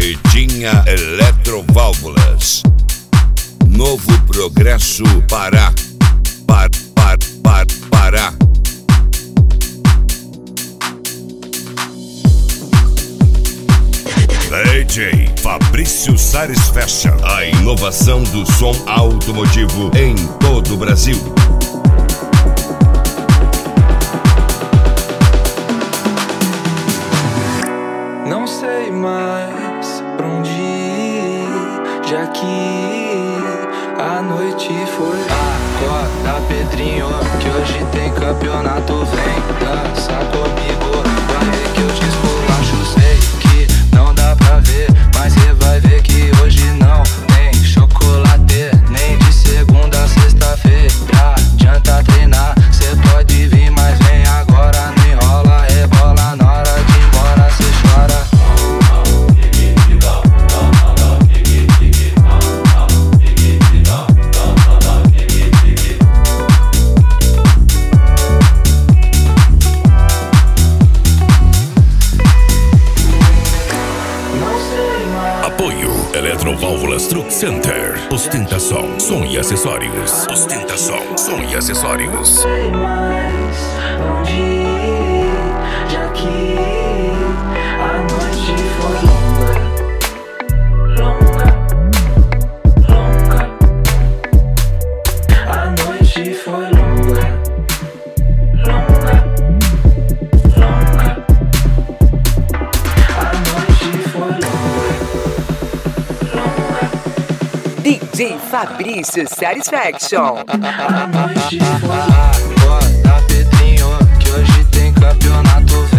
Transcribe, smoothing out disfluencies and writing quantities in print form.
Ritinha Eletroválvulas. Novo Progresso, Pará. Pará. DJ Fabrício Sares Fashion. A inovação do som automotivo em todo o Brasil. Não sei mais pra onde ir, já que a noite foi. Acorda, Pedrinho, que hoje tem campeonato. Vem dançar comigo, vai ver que eu te esculacho. Sei que não dá pra ver, mas cê vai ver que hoje não tem chocolate, nem de segunda a sexta-feira. Adianta treinar, cê pode vir, mas vem agora. Não enrola, rebola, na hora de ir embora cê chora. Apoio Eletroválvulas Truck Center. Ostentação, som e acessórios. Ostentação, som e acessórios. Não sei mais onde ir, já que a noite foi longa. A noite foi longa. A noite foi longa. DJ Fabrício Satisfaction. A noite foi. Acorda, Pedrinho, que hoje tem campeonato.